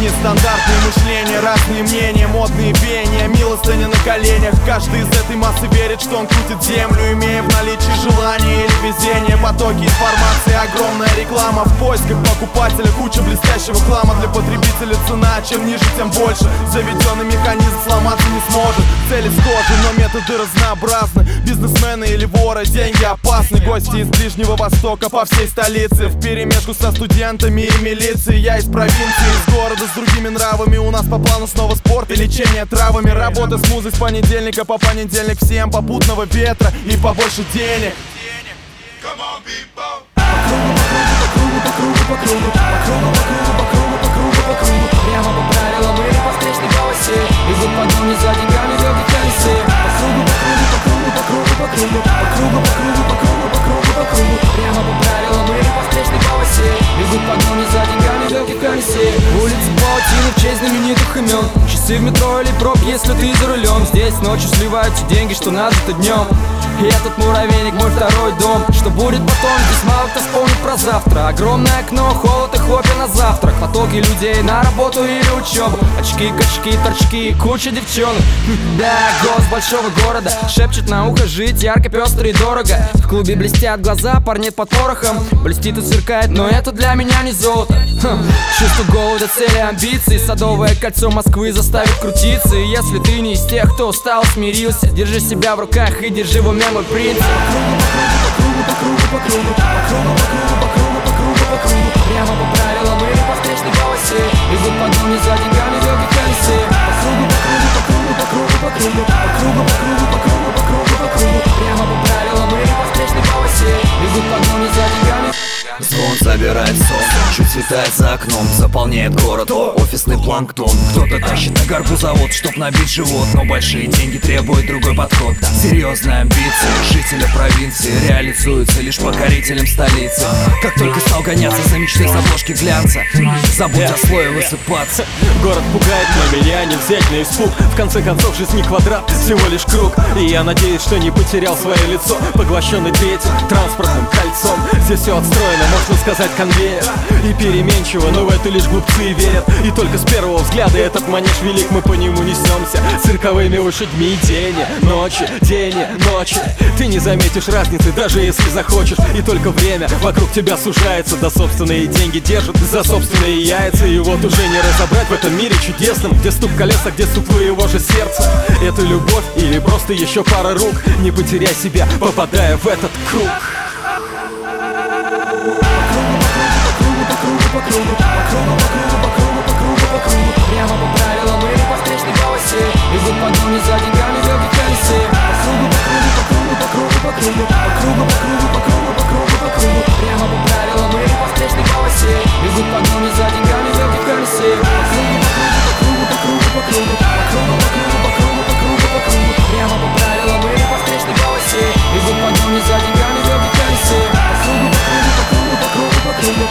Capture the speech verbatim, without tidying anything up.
Нестандартные мышления, разные мнения, модные веяния, милостыня на коленях. Каждый из этой массы верит, что он крутит землю, имея в наличии желание или везение. Потоки информации, огромная реклама, в поисках покупателя куча блестящего хлама. Для потребителя цена, чем ниже, тем больше. Заведенный механизм сломаться не сможет. Цели схожи, но методы разнообразны. Бизнесмены или воры, деньги опасны. Гости из Ближнего Востока по всей столице, вперемешку со студентами и милицией. Я из провинции, из города с другими нравами. У нас по плану снова спорт и лечение травами. Работа с музой с понедельника по понедельник. Всем попутного ветра и побольше денег. По кругу, по кругу, по кругу, по кругу, по кругу, по кругу, по кругу, по кругу. Прямо по правилам или по встречной полосе. Идут по дому не за деньгами, велки колесе. По кругу, по кругу, по кругу, по кругу, по кругу, по кругу, по кругу, по кругу, по кругу, по кругу. Прямо по правилам или по встречной полосе. Идут по дому не за деньгами, велки колесе. Улицы паутины в честь знаменитых имен. Часы в метро или проб, если ты за рулем. Здесь ночью сливаются деньги, что нажито днем. И этот муравейник мой второй дом. Что будет потом, здесь мало кто вспомнит про завтра. Огромное окно, холод и хлопья на завтрак. Потоки людей на работу или учебу. Очки, качки, торчки и куча девчонок. Да, голос большого города шепчет на ухо: жить ярко, пестро и дорого. В клубе блестят глаза, парней под порохом. Блестит и сверкает, но это для меня не золото. Хм. Чувство голода, цели, амбиций. Садовое кольцо Москвы заставит крутиться. И если ты не из тех, кто устал, смирился, держи себя в руках и держи в уме мой принцип. По кругу, по кругу, по кругу, по кругу, по кругу, по кругу, по кругу, по кругу. Прямо по правилам или по встречной полосе. Идут по дому не за деньгами, велки колесе. По кругу, по кругу, по кругу, по кругу, по кругу, по кругу, по кругу, по кругу, по кругу, по кругу. Прямо по правилам или по встречной полосе. Идут по дому не за деньгами. Звон собирает сон, чуть светает за окном, заполняет город офисный планктон. Кто-то тащит на горбу завод, чтоб набить живот, но большие деньги требуют другой подход. Серьезные амбиции жителя провинции реализуются лишь покорителем столицы. Как только стал гоняться за мечтой с обложки глянца, забудь о слое высыпаться. Город пугает, но меня не взять на испуг. В конце концов, жизнь не квадрат, всего лишь круг. И я надеюсь, что не потерял свое лицо, поглощенный третьим транспортным кольцом. Здесь все отстроено, можно сказать, конвейер. И переменчиво, но в это лишь глупцы верят. И только с первого взгляда этот манеж велик, мы по нему несемся цирковыми лошадьми. День и ночи, день и ночи. Ты не заметишь разницы, даже если захочешь. И только время вокруг тебя сужается, да собственные деньги держат за собственные яйца. И вот уже не разобрать в этом мире чудесном, где стук колеса, где стук твоего же сердца. Это любовь или просто еще пара рук? Не потеряй себя, попадая в этот круг. По кругу, по кругу, по кругу, по кругу, по кругу, по кругу, по кругу. Прямо по правилам или по встречной полосе. Идут по дому не за деньгами, велки колесе. По кругу, по кругу, по кругу, по кругу, по кругу, по кругу, по кругу, по кругу, по кругу. Прямо по правилам или по встречной полосе. Идут по дому не за деньгами, велки колесе. По кругу, по кругу, по кругу, по кругу, по кругу, по кругу, по кругу, по кругу. Прямо по правилам или по встречной полосе. Идут по дому не за деньгами, велки колесе. По кругу, по кругу, по кругу, по кругу, по кругу.